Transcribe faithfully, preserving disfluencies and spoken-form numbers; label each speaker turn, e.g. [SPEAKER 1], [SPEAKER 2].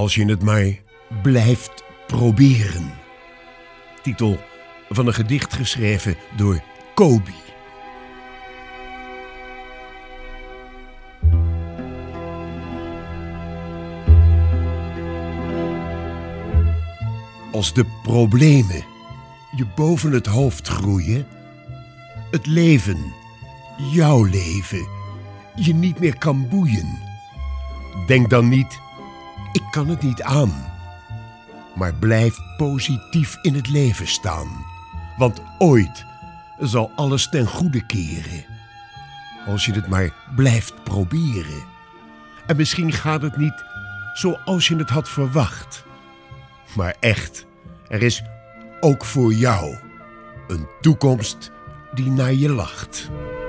[SPEAKER 1] Als je het maar blijft proberen. Titel van een gedicht geschreven door Kobi. Als de problemen je boven het hoofd groeien, het leven, jouw leven, je niet meer kan boeien, denk dan niet, ik kan het niet aan. Maar blijf positief in het leven staan. Want ooit zal alles ten goede keren. Als je het maar blijft proberen. En misschien gaat het niet zoals je het had verwacht. Maar echt, er is ook voor jou een toekomst die naar je lacht.